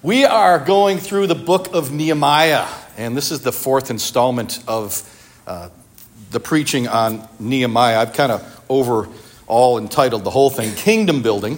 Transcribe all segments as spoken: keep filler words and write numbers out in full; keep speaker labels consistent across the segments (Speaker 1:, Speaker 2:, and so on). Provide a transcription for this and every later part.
Speaker 1: We are going through the book of Nehemiah, and this is the fourth installment of uh, the preaching on Nehemiah. I've kind of overall entitled the whole thing, Kingdom Building.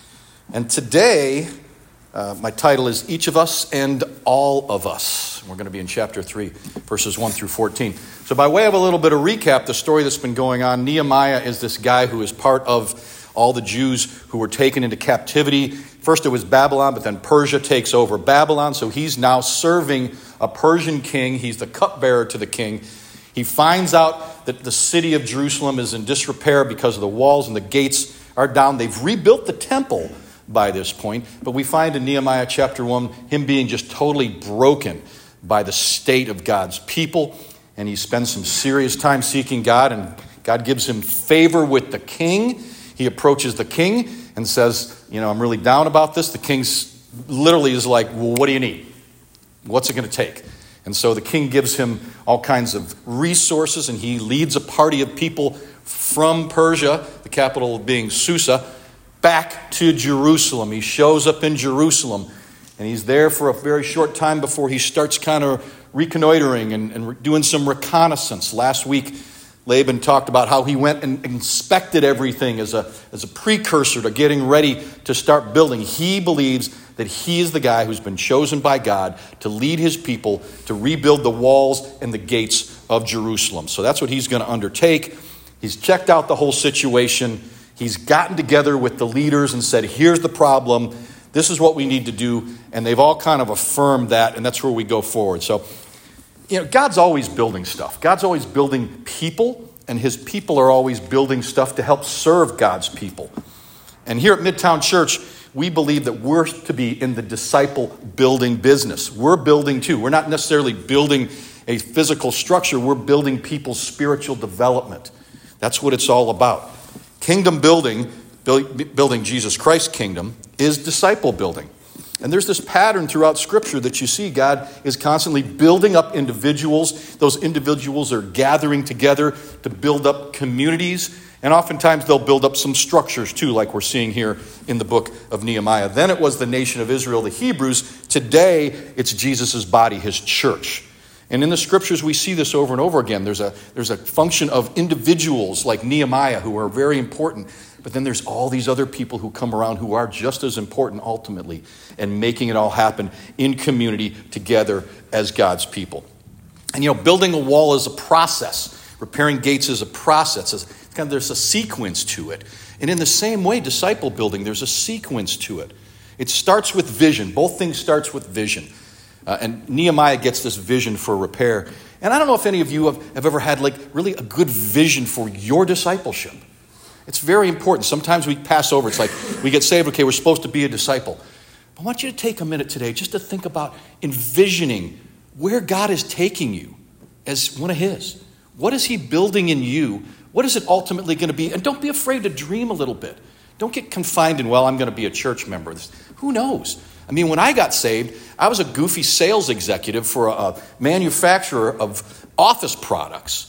Speaker 1: And today, uh, my title is Each of Us and All of Us. We're going to be in chapter three, verses one through fourteen. So by way of a little bit of recap, the story that's been going on, Nehemiah is this guy who is part of all the Jews who were taken into captivity. First it was Babylon, but then Persia takes over Babylon. So he's now serving a Persian king. He's the cupbearer to the king. He finds out that the city of Jerusalem is in disrepair because of the walls and the gates are down. They've rebuilt the temple by this point. But we find in Nehemiah chapter one, him being just totally broken by the state of God's people. And he spends some serious time seeking God, and God gives him favor with the king. He approaches the king and says, you know, I'm really down about this. The king's literally is like, well, what do you need? What's it going to take? And so the king gives him all kinds of resources, and he leads a party of people from Persia, the capital being Susa, back to Jerusalem. He shows up in Jerusalem, and he's there for a very short time before he starts kind of reconnoitering and, and doing some reconnaissance. Last week, Laban talked about how he went and inspected everything as a, as a precursor to getting ready to start building. He believes that he is the guy who's been chosen by God to lead his people to rebuild the walls and the gates of Jerusalem. So that's what he's going to undertake. He's checked out the whole situation. He's gotten together with the leaders and said, here's the problem. This is what we need to do. And they've all kind of affirmed that, and that's where we go forward. So, you know, God's always building stuff. God's always building people, and his people are always building stuff to help serve God's people. And here at Midtown Church, we believe that we're to be in the disciple building business. We're building too. We're not necessarily building a physical structure. We're building people's spiritual development. That's what it's all about. Kingdom building, building Jesus Christ's kingdom, is disciple building. And there's this pattern throughout Scripture that you see. God is constantly building up individuals. Those individuals are gathering together to build up communities. And oftentimes they'll build up some structures too, like we're seeing here in the book of Nehemiah. Then it was the nation of Israel, the Hebrews. Today, it's Jesus' body, his church. And in the Scriptures, we see this over and over again. There's a, there's a function of individuals like Nehemiah who are very important. But then there's all these other people who come around who are just as important ultimately, and making it all happen in community together as God's people. And, you know, building a wall is a process. Repairing gates is a process. It's kind of, there's a sequence to it. And in the same way, disciple building, there's a sequence to it. It starts with vision. Both things starts with vision. Uh, and Nehemiah gets this vision for repair. And I don't know if any of you have, have ever had like really a good vision for your discipleship. It's very important. Sometimes we pass over. It's like we get saved. Okay, we're supposed to be a disciple. But I want you to take a minute today just to think about envisioning where God is taking you as one of his. What is he building in you? What is it ultimately going to be? And don't be afraid to dream a little bit. Don't get confined in, well, I'm going to be a church member. Who knows? I mean, when I got saved, I was a goofy sales executive for a, a manufacturer of office products.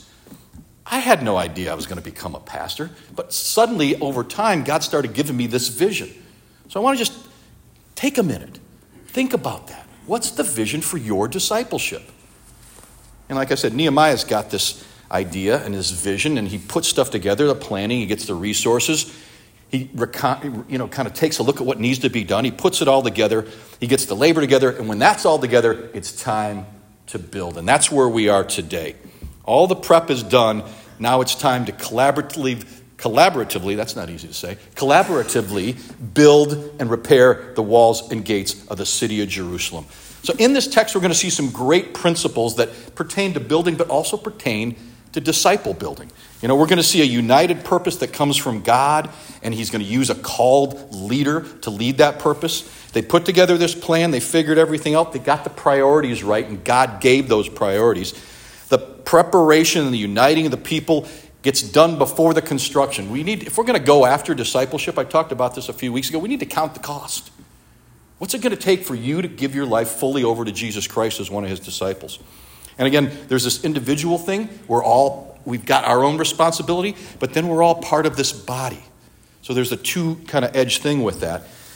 Speaker 1: I had no idea I was going to become a pastor, but suddenly over time, God started giving me this vision. So I want to just take a minute. Think about that. What's the vision for your discipleship? And like I said, Nehemiah's got this idea and his vision, and he puts stuff together, the planning, he gets the resources. He you know, kind of takes a look at what needs to be done. He puts it all together. He gets the labor together, and when that's all together, it's time to build. And that's where we are today. All the prep is done. Now it's time to collaboratively, collaboratively, that's not easy to say, collaboratively build and repair the walls and gates of the city of Jerusalem. So in this text, we're going to see some great principles that pertain to building, but also pertain to disciple building. You know, we're going to see a united purpose that comes from God, and he's going to use a called leader to lead that purpose. They put together this plan. They figured everything out. They got the priorities right, and God gave those priorities. The preparation and the uniting of the people gets done before the construction. We need, if we're going to go after discipleship, I talked about this a few weeks ago, we need to count the cost. What's it going to take for you to give your life fully over to Jesus Christ as one of his disciples? And again, there's this individual thing. We're all, we've got our own responsibility, but then we're all part of this body. So there's a two kind of edge thing with that.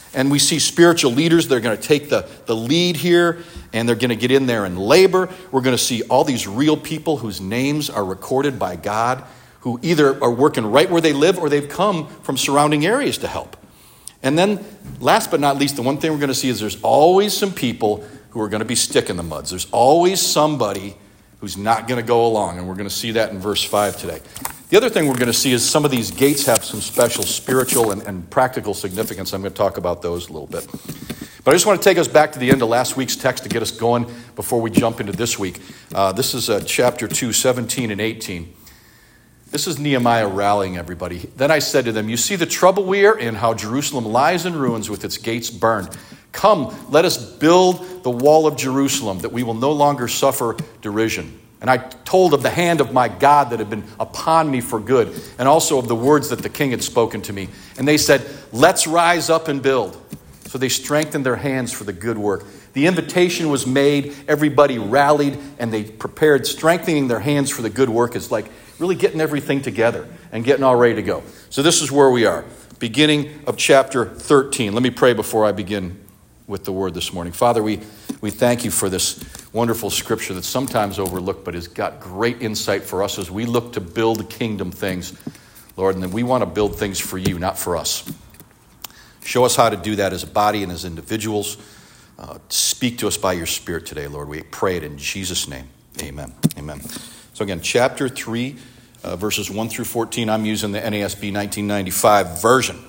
Speaker 1: And we see spiritual leaders that are going to take the, the lead here, and they're going to get in there and labor. We're going to see all these real people whose names are recorded by God, who either are working right where they live or they've come from surrounding areas to help. And then, last but not least, the one thing we're going to see is there's always some people who are going to be sticking the muds. There's always somebody who's not going to go along, and we're going to see that in verse five today. The other thing we're going to see is some of these gates have some special spiritual and, and practical significance. I'm going to talk about those a little bit. But I just want to take us back to the end of last week's text to get us going before we jump into this week. Uh, this is uh, chapter two, seventeen and eighteen. This is Nehemiah rallying everybody. Then I said to them, "You see the trouble we are in, how Jerusalem lies in ruins with its gates burned. Come, let us build the wall of Jerusalem, that we will no longer suffer derision." And I told of the hand of my God that had been upon me for good, and also of the words that the king had spoken to me. And they said, "Let's rise up and build." So they strengthened their hands for the good work. The invitation was made, everybody rallied, and they prepared. Strengthening their hands for the good work is like really getting everything together and getting all ready to go. So this is where we are, beginning of chapter thirteen. Let me pray before I begin with the word this morning. Father, we, we thank you for this wonderful scripture that's sometimes overlooked, but has got great insight for us as we look to build kingdom things, Lord, and we want to build things for you, not for us. Show us how to do that as a body and as individuals. Uh, speak to us by your Spirit today, Lord. We pray it in Jesus' name. Amen. Amen. So again, chapter three, uh, verses one through fourteen. I'm using the N A S B nineteen ninety-five version.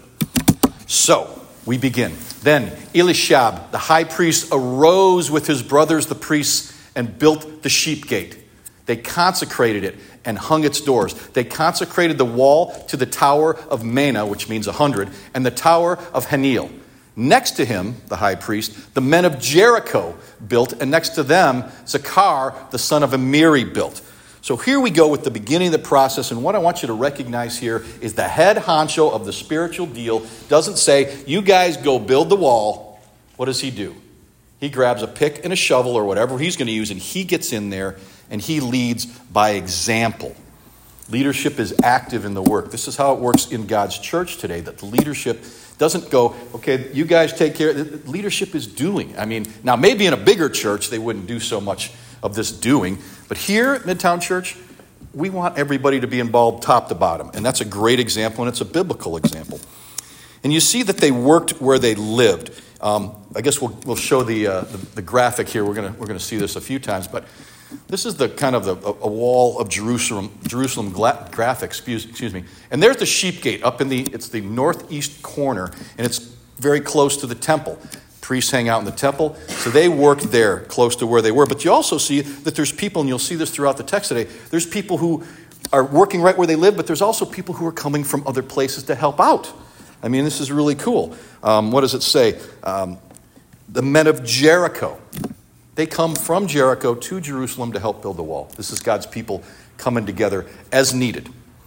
Speaker 1: So, we begin. Then Eliashib, the high priest, arose with his brothers, the priests, and built the sheep gate. They consecrated it and hung its doors. They consecrated the wall to the tower of Mena, which means a hundred, and the tower of Haneel. Next to him, the high priest, the men of Jericho built, and next to them, Zachar, the son of Amiri, built. So here we go with the beginning of the process, and what I want you to recognize here is the head honcho of the spiritual deal doesn't say, "You guys go build the wall." What does he do? He grabs a pick and a shovel or whatever he's going to use, and he gets in there, and he leads by example. Leadership is active in the work. This is how it works in God's church today, that the leadership doesn't go, "Okay, you guys take care." Leadership is doing. I mean, now maybe in a bigger church, they wouldn't do so much of this doing. But here at Midtown Church, we want everybody to be involved top to bottom. And that's a great example, and it's a biblical example. And you see that they worked where they lived. Um, I guess we'll, we'll show the, uh, the the graphic here. We're gonna we're gonna see this a few times, but this is the kind of the, a, a wall of Jerusalem Jerusalem gla- graphic. Excuse, excuse me. And there's the sheep gate up in the it's the northeast corner, and it's very close to the temple. Priests hang out in the temple, so they worked there close to where they were. But you also see that there's people, and you'll see this throughout the text today, there's people who are working right where they live, but there's also people who are coming from other places to help out. I mean, this is really cool. Um, what does it say? Um, the men of Jericho. They come from Jericho to Jerusalem to help build the wall. This is God's people coming together as needed.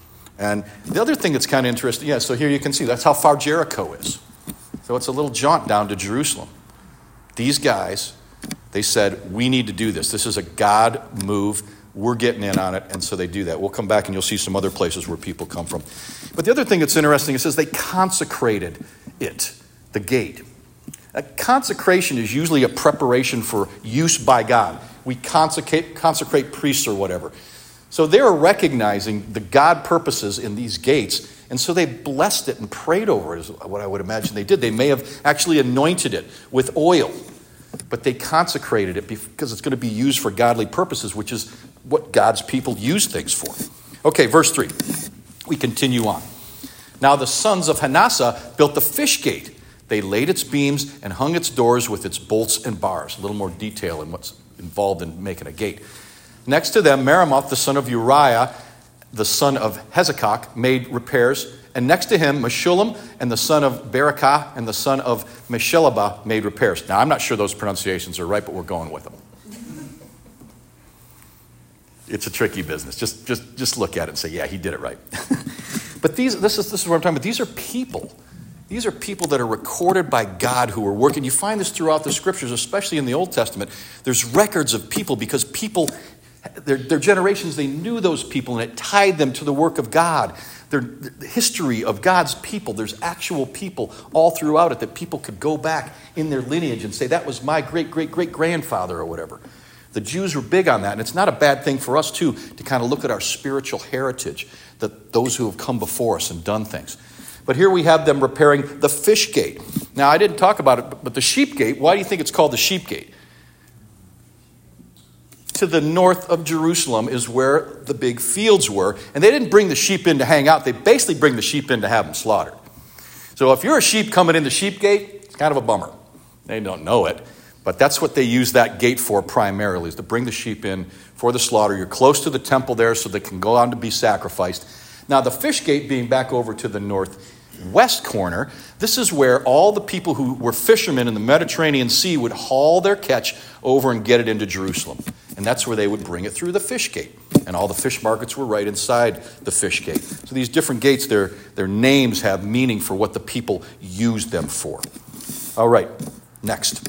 Speaker 1: And the other thing that's kind of interesting, yeah, so here you can see that's how far Jericho is. So it's a little jaunt down to Jerusalem. These guys, they said, "We need to do this. This is a God move. We're getting in on it." And so they do that. We'll come back and you'll see some other places where people come from. But the other thing that's interesting, it says they consecrated it, the gate. A consecration is usually a preparation for use by God. We consecrate, consecrate priests or whatever. So they are recognizing the God purposes in these gates, and so they blessed it and prayed over it, is what I would imagine they did. They may have actually anointed it with oil, but they consecrated it because it's going to be used for godly purposes, which is what God's people use things for. Okay, verse three. We continue on. Now the sons of Hanasa built the fish gate. They laid its beams and hung its doors with its bolts and bars. A little more detail in what's involved in making a gate. Next to them, Meremoth, the son of Uriah, the son of Hezekiah, made repairs. And next to him, Meshullam and the son of Berekah and the son of Meshelabah made repairs. Now, I'm not sure those pronunciations are right, but we're going with them. It's a tricky business. Just, just, just look at it and say, yeah, he did it right. But these, this is, this is what I'm talking about. These are people. These are people that are recorded by God who are working. You find this throughout the scriptures, especially in the Old Testament. There's records of people because people, their, their generations, they knew those people and it tied them to the work of God. the history of God's people. There's actual people all throughout it that people could go back in their lineage and say, that was my great-great-great-grandfather or whatever. The Jews were big on that, and it's not a bad thing for us, too, to kind of look at our spiritual heritage, that those who have come before us and done things. But here we have them repairing the fish gate. Now, I didn't talk about it, but the sheep gate, why do you think it's called the sheep gate? To the north of Jerusalem is where the big fields were, and they didn't bring the sheep in to hang out. They basically bring the sheep in to have them slaughtered. So if you're a sheep coming in the sheep gate, it's kind of a bummer. They don't know it. But that's what they use that gate for primarily, is to bring the sheep in for the slaughter. You're close to the temple there so they can go on to be sacrificed. Now, the fish gate being back over to the northwest corner, this is where all the people who were fishermen in the Mediterranean Sea would haul their catch over and get it into Jerusalem. And that's where they would bring it through the fish gate. And all the fish markets were right inside the fish gate. So these different gates, their, their names have meaning for what the people used them for. All right, next.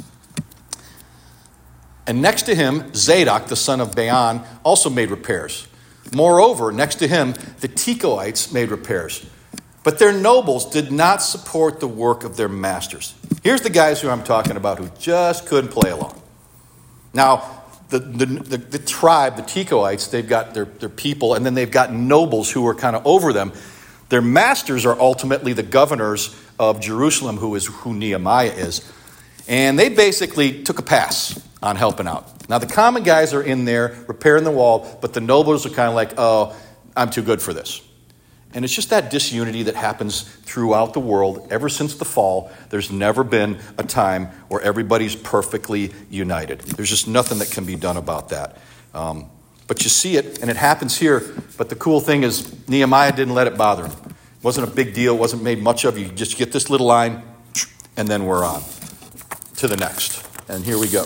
Speaker 1: And next to him, Zadok, the son of Baan, also made repairs. Moreover, next to him, the Tekoites made repairs. But their nobles did not support the work of their masters. Here's the guys who I'm talking about who just couldn't play along. Now, the, the, the, the tribe, the Tekoites, they've got their, their people, and then they've got nobles who are kind of over them. Their masters are ultimately the governors of Jerusalem, who is who Nehemiah is. And they basically took a pass on helping out. Now, the common guys are in there repairing the wall, but the nobles are kind of like, oh, I'm too good for this. And it's just that disunity that happens throughout the world. Ever since the fall, there's never been a time where everybody's perfectly united. There's just nothing that can be done about that. Um, but you see it, and it happens here. But the cool thing is Nehemiah didn't let it bother him. It wasn't a big deal. It wasn't made much of. You just get this little line, and then we're on to the next. And here we go.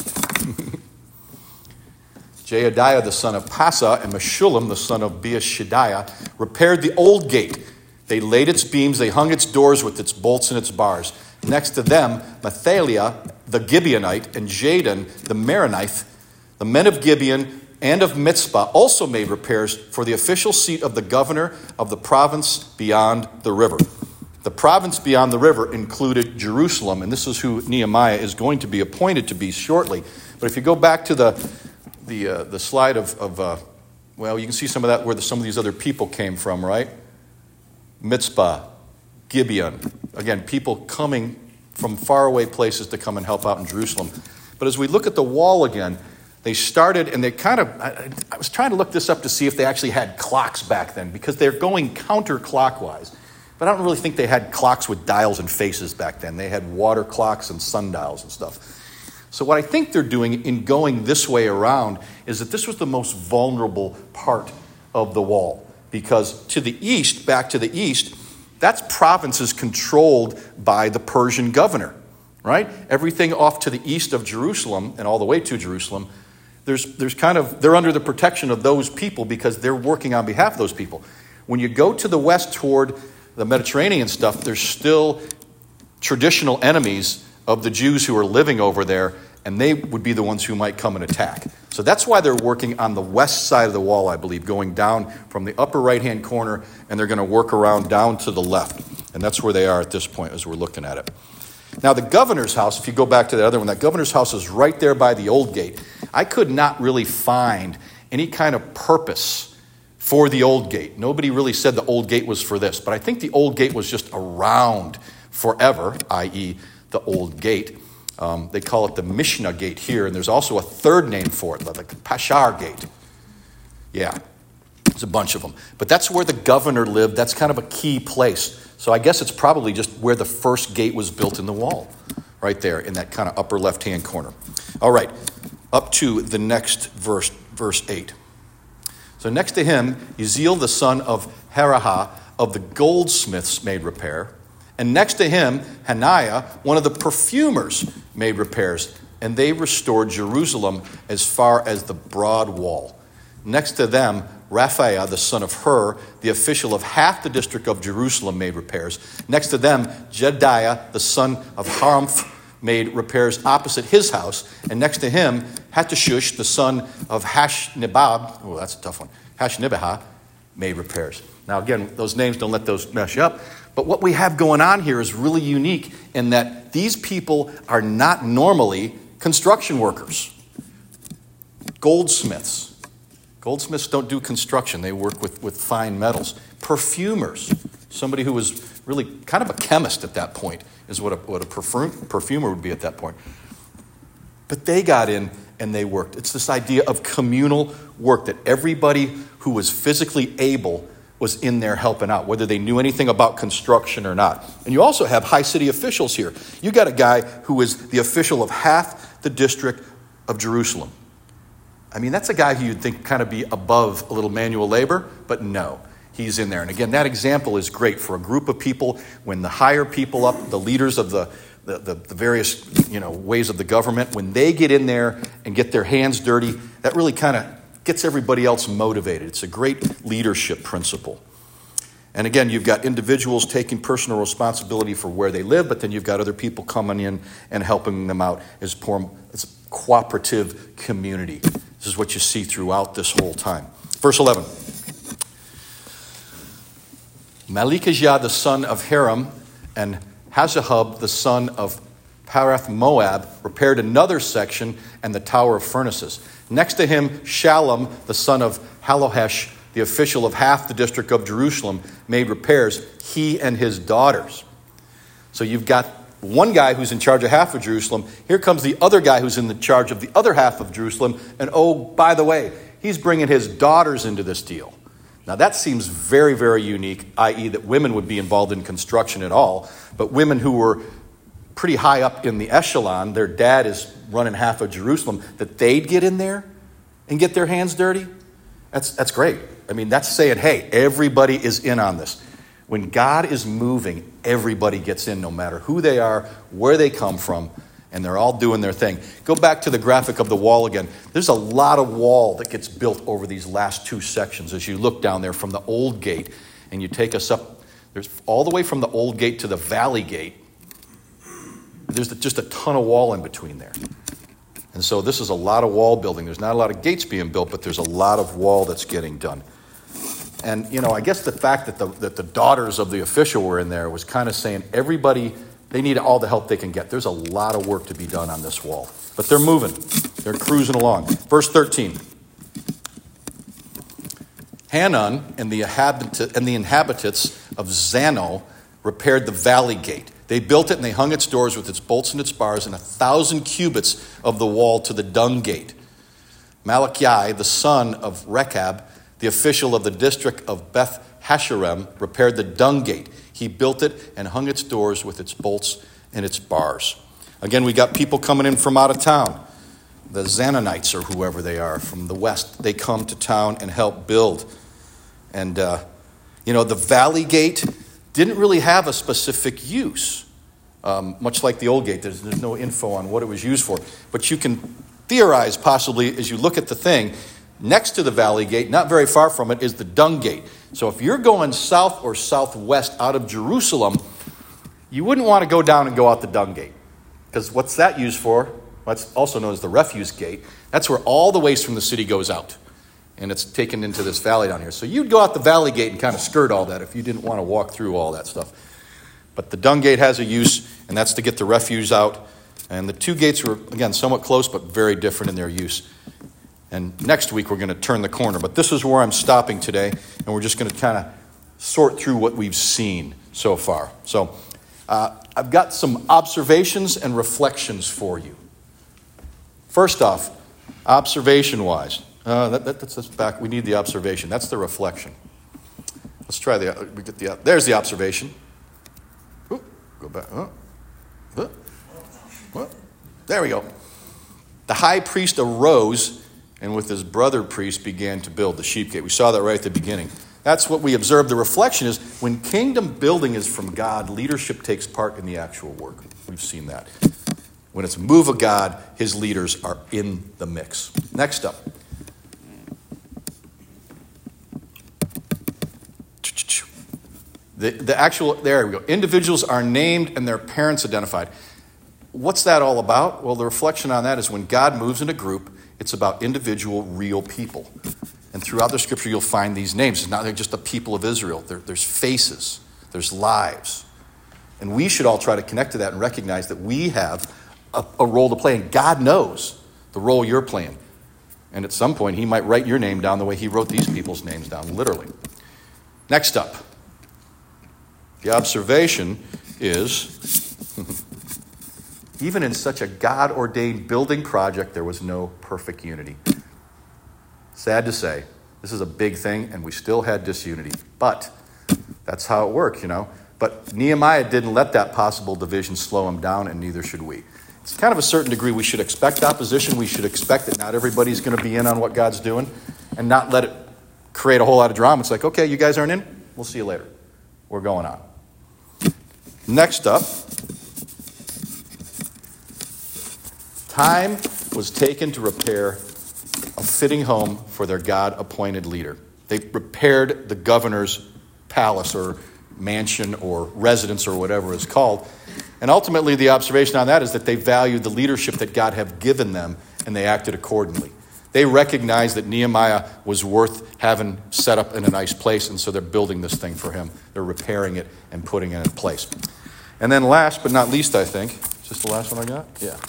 Speaker 1: Jehoiada, the son of Pasa, and Meshullam, the son of Beeshadiah, repaired the old gate. They laid its beams, they hung its doors with its bolts and its bars. Next to them, Mathaliah, the Gibeonite, and Jadon, the Meronite, the men of Gibeon and of Mitzpah, also made repairs for the official seat of the governor of the province beyond the river. The province beyond the river included Jerusalem, and this is who Nehemiah is going to be appointed to be shortly. But if you go back to the the uh, the slide of, of uh, well, you can see some of that where the, some of these other people came from, right? Mitzpah, Gibeon. Again, people coming from faraway places to come and help out in Jerusalem. But as we look at the wall again, they started, and they kind of, I, I was trying to look this up to see if they actually had clocks back then, because they're going counterclockwise. But I don't really think they had clocks with dials and faces back then. They had water clocks and sundials and stuff. So what I think they're doing in going this way around is that this was the most vulnerable part of the wall. Because to the east, back to the east, that's provinces controlled by the Persian governor, right? Everything off to the east of Jerusalem and all the way to Jerusalem, there's there's kind of, they're under the protection of those people because they're working on behalf of those people. When you go to the west toward the Mediterranean stuff, there's still traditional enemies of the Jews who are living over there, and they would be the ones who might come and attack. So that's why they're working on the west side of the wall, I believe, going down from the upper right-hand corner, and they're going to work around down to the left. And that's where they are at this point as we're looking at it. Now, the governor's house, if you go back to the other one, that governor's house is right there by the old gate. I could not really find any kind of purpose for the old gate. Nobody really said the old gate was for this, but I think the old gate was just around forever, that is the old gate. Um, they call it the Mishnah gate here, and there's also a third name for it, like the Pashar gate. Yeah, there's a bunch of them. But that's where the governor lived. That's kind of a key place. So I guess it's probably just where the first gate was built in the wall, right there in that kind of upper left-hand corner. All right, up to the next verse, verse eight. So next to him, Uzziel, the son of Harahah of the goldsmiths, made repair. And next to him, Hananiah, one of the perfumers, made repairs. And they restored Jerusalem as far as the broad wall. Next to them, Raphael, the son of Hur, the official of half the district of Jerusalem, made repairs. Next to them, Jedaiah, the son of Harumph, made repairs opposite his house. And next to him, Hattushush, the son of Hashnibab, oh, that's a tough one, Hashnibah, made repairs. Now, again, those names, don't let those mess you up. But what we have going on here is really unique in that these people are not normally construction workers. Goldsmiths. Goldsmiths don't do construction. They work with, with fine metals. Perfumers. Somebody who was really kind of a chemist at that point is what a, what a perfume, perfumer would be at that point. But they got in and they worked. It's this idea of communal work, that everybody who was physically able was in there helping out, whether they knew anything about construction or not. And you also have high city officials here. You got a guy who is the official of half the district of Jerusalem. I mean, that's a guy who you'd think kind of be above a little manual labor, but no, he's in there. And again, that example is great for a group of people when the higher people up, the leaders of the, the, the, the various you know ways of the government, when they get in there and get their hands dirty, that really kind of gets everybody else motivated. It's a great leadership principle. And again, you've got individuals taking personal responsibility for where they live, but then you've got other people coming in and helping them out as a cooperative community. This is what you see throughout this whole time. Verse eleven. Malikijah, the son of Haram, and Hazahub, the son of Parath Moab, repaired another section and the tower of furnaces. Next to him, Shallum, the son of Halohesh, the official of half the district of Jerusalem, made repairs, he and his daughters. So you've got one guy who's in charge of half of Jerusalem. Here comes the other guy who's in the charge of the other half of Jerusalem. And oh, by the way, he's bringing his daughters into this deal. Now that seems very, very unique, that is that women would be involved in construction at all. But women who were pretty high up in the echelon, their dad is running half of Jerusalem, that they'd get in there and get their hands dirty. That's that's great. I mean, that's saying, hey, everybody is in on this. When God is moving, everybody gets in, no matter who they are, where they come from, and they're all doing their thing. Go back to the graphic of the wall again. There's a lot of wall that gets built over these last two sections. As you look down there from the old gate, and you take us up, there's all the way from the old gate to the valley gate, there's just a ton of wall in between there. And so this is a lot of wall building. There's not a lot of gates being built, but there's a lot of wall that's getting done. And, you know, I guess the fact that the that the daughters of the official were in there was kind of saying everybody, they need all the help they can get. There's a lot of work to be done on this wall. But they're moving. They're cruising along. Verse thirteen. Hanun and the, inhabit- and the inhabitants of Zanoh repaired the valley gate. They built it and they hung its doors with its bolts and its bars and a thousand cubits of the wall to the dung gate. Malachi, the son of Rechab, the official of the district of Beth Hasherem, repaired the dung gate. He built it and hung its doors with its bolts and its bars. Again, we got people coming in from out of town. The Zanonites or whoever they are from the west, they come to town and help build. And, uh, you know, the valley gate didn't really have a specific use. Um, much like the old gate, there's, there's no info on what it was used for. But you can theorize possibly as you look at the thing, next to the valley gate, not very far from it, is the dung gate. So if you're going south or southwest out of Jerusalem, you wouldn't want to go down and go out the dung gate. Because what's that used for? That's also known as the refuse gate. That's where all the waste from the city goes out. And it's taken into this valley down here. So you'd go out the valley gate and kind of skirt all that if you didn't want to walk through all that stuff. But the dung gate has a use, and that's to get the refuse out. And the two gates were, again, somewhat close, but very different in their use. And next week we're going to turn the corner. But this is where I'm stopping today, and we're just going to kind of sort through what we've seen so far. So uh, I've got some observations and reflections for you. First off, observation-wise, uh, that, that, that's, that's back. We need the observation. That's the reflection. Let's try the. We get the. There's the observation. Ooh, go back. Oh, oh, oh. There we go. The high priest arose and with his brother priest began to build the sheep gate. We saw that right at the beginning. That's what we observed. The reflection is when kingdom building is from God, leadership takes part in the actual work. We've seen that. When it's a move of God, his leaders are in the mix. Next up. The, the actual, there we go. Individuals are named and their parents identified. What's that all about? Well, the reflection on that is when God moves in a group, it's about individual, real people. And throughout the scripture, you'll find these names. It's not they're just the people of Israel. There, there's faces. There's lives. And we should all try to connect to that and recognize that we have a, a role to play. And God knows the role you're playing. And at some point, he might write your name down the way he wrote these people's names down, literally. Next up, the observation is, even in such a God-ordained building project, there was no perfect unity. Sad to say, this is a big thing, and we still had disunity. But that's how it worked, you know. But Nehemiah didn't let that possible division slow him down, and neither should we. It's kind of a certain degree we should expect opposition. We should expect that not everybody's going to be in on what God's doing, and not let it create a whole lot of drama. It's like, okay, you guys aren't in? We'll see you later. We're going on. Next up, time was taken to repair a fitting home for their God-appointed leader. They repaired the governor's palace or mansion or residence or whatever it's called. And ultimately, the observation on that is that they valued the leadership that God had given them, and they acted accordingly. They recognized that Nehemiah was worth having set up in a nice place, and so they're building this thing for him. They're repairing it and putting it in place. And then last but not least, I think, is this the last one I got? Yeah.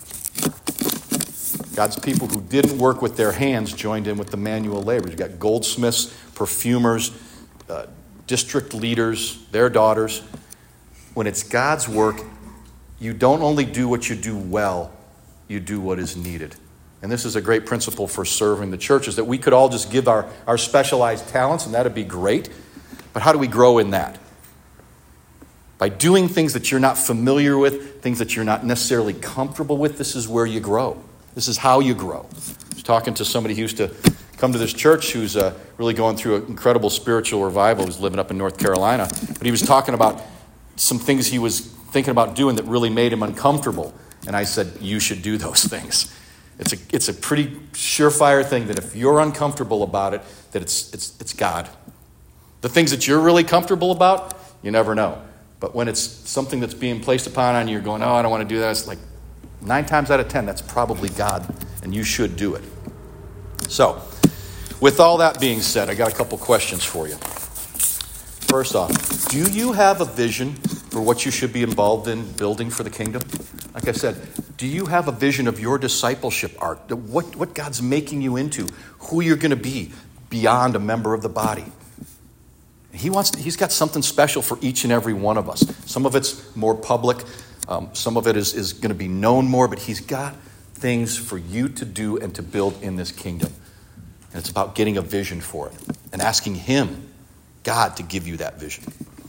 Speaker 1: God's people who didn't work with their hands joined in with the manual laborers. You've got goldsmiths, perfumers, uh, district leaders, their daughters. When it's God's work, you don't only do what you do well, you do what is needed. And this is a great principle for serving the church, is that we could all just give our, our specialized talents, and that'd be great. But how do we grow in that? By doing things that you're not familiar with, things that you're not necessarily comfortable with, this is where you grow. This is how you grow. I was talking to somebody who used to come to this church who's uh, really going through an incredible spiritual revival, who's living up in North Carolina. But he was talking about some things he was thinking about doing that really made him uncomfortable. And I said, you should do those things. It's a it's a pretty surefire thing that if you're uncomfortable about it, that it's it's it's God. The things that you're really comfortable about, you never know. But when it's something that's being placed upon on you, you're going, oh, I don't want to do that. It's like nine times out of ten, that's probably God, and you should do it. So, with all that being said, I got a couple questions for you. First off, do you have a vision for what you should be involved in building for the kingdom? Like I said, do you have a vision of your discipleship arc? What, what God's making you into? Who you're going to be beyond a member of the body? He wants. He's got something special for each and every one of us. Some of it's more public. Um, some of it is, is going to be known more. But he's got things for you to do and to build in this kingdom. And it's about getting a vision for it and asking him, God, to give you that vision.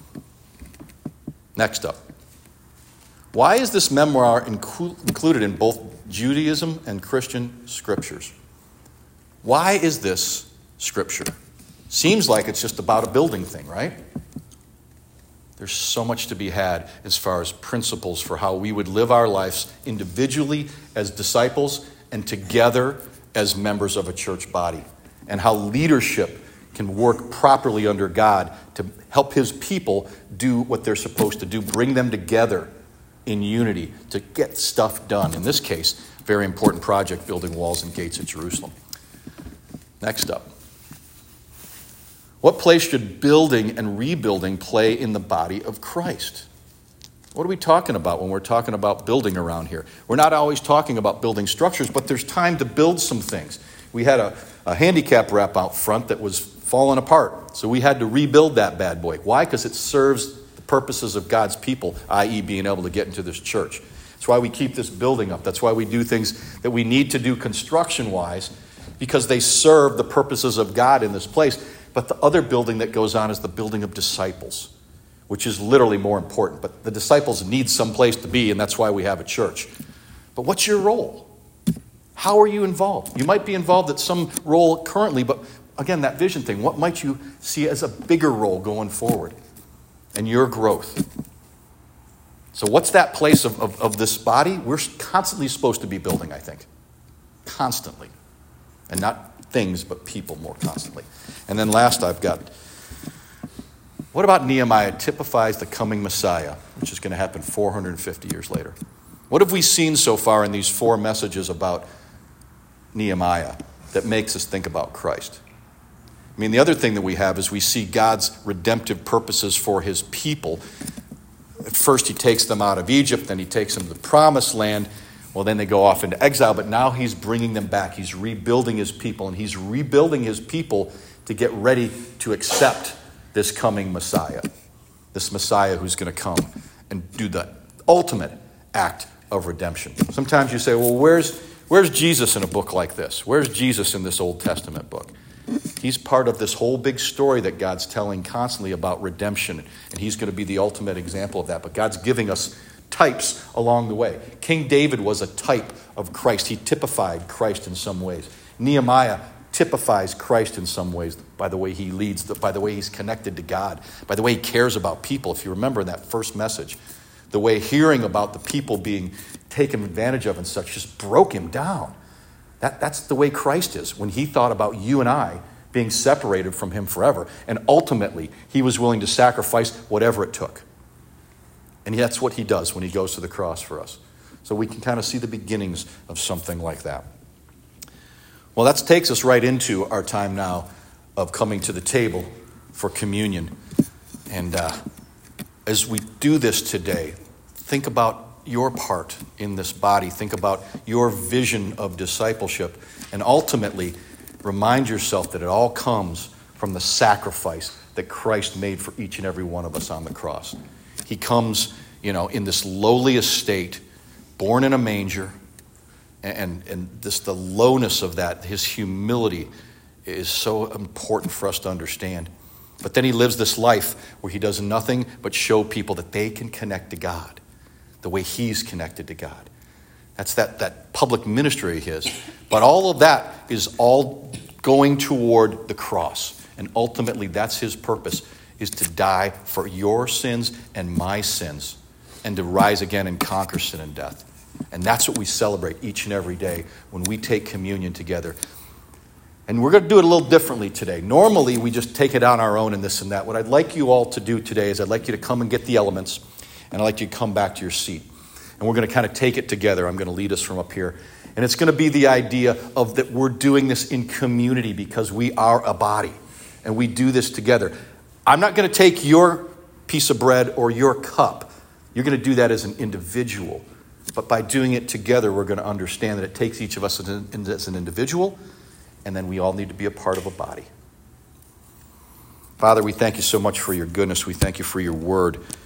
Speaker 1: Next up. Why is this memoir inclu- included in both Judaism and Christian scriptures? Why is this scripture? Seems like it's just about a building thing, right? There's so much to be had as far as principles for how we would live our lives individually as disciples and together as members of a church body, and how leadership can work properly under God to help his people do what they're supposed to do, bring them together in unity to get stuff done. In this case, very important project, building walls and gates at Jerusalem. Next up. What place should building and rebuilding play in the body of Christ? What are we talking about when we're talking about building around here? We're not always talking about building structures, but there's time to build some things. We had a, a handicap ramp out front that was falling apart, so we had to rebuild that bad boy. Why? Because it serves the purposes of God's people, that is being able to get into this church. That's why we keep this building up. That's why we do things that we need to do construction-wise, because they serve the purposes of God in this place. But the other building that goes on is the building of disciples, which is literally more important. But the disciples need some place to be, and that's why we have a church. But what's your role? How are you involved? You might be involved at some role currently, but again, that vision thing, what might you see as a bigger role going forward and your growth? So what's that place of, of, of this body? We're constantly supposed to be building, I think. Constantly. And not things, but people more constantly. And then last I've got, what about Nehemiah typifies the coming Messiah, which is going to happen four hundred fifty years later? What have we seen so far in these four messages about Nehemiah that makes us think about Christ? I mean, the other thing that we have is we see God's redemptive purposes for his people. At first he takes them out of Egypt, then he takes them to the promised land. Well, then they go off into exile, but now he's bringing them back. He's rebuilding his people, and he's rebuilding his people to get ready to accept this coming Messiah. This Messiah who's going to come and do the ultimate act of redemption. Sometimes you say, well, where's, where's Jesus in a book like this? Where's Jesus in this Old Testament book? He's part of this whole big story that God's telling constantly about redemption, and he's going to be the ultimate example of that. But God's giving us types along the way. King David was a type of Christ. He typified Christ in some ways. Nehemiah typifies Christ in some ways by the way he leads, by the way he's connected to God, by the way he cares about people. If you remember in that first message, the way hearing about the people being taken advantage of and such just broke him down. That, that's the way Christ is. When he thought about you and I being separated from him forever, and ultimately he was willing to sacrifice whatever it took. And that's what he does when he goes to the cross for us. So we can kind of see the beginnings of something like that. Well, that takes us right into our time now of coming to the table for communion. And uh, as we do this today, think about your part in this body. Think about your vision of discipleship. And ultimately, remind yourself that it all comes from the sacrifice that Christ made for each and every one of us on the cross. He comes, you know, in this lowly estate, born in a manger, and, and this the lowness of that, his humility is so important for us to understand. But then he lives this life where he does nothing but show people that they can connect to God the way he's connected to God. That's that, that public ministry of his. But all of that is all going toward the cross. And ultimately, that's his purpose, is to die for your sins and my sins, and to rise again and conquer sin and death. And that's what we celebrate each and every day when we take communion together. And we're going to do it a little differently today. Normally, we just take it on our own and this and that. What I'd like you all to do today is I'd like you to come and get the elements, and I'd like you to come back to your seat. And we're going to kind of take it together. I'm going to lead us from up here. And it's going to be the idea of that we're doing this in community because we are a body, and we do this together. I'm not going to take your piece of bread or your cup. You're going to do that as an individual. But by doing it together, we're going to understand that it takes each of us as an, as an individual, and then we all need to be a part of a body. Father, we thank you so much for your goodness. We thank you for your word.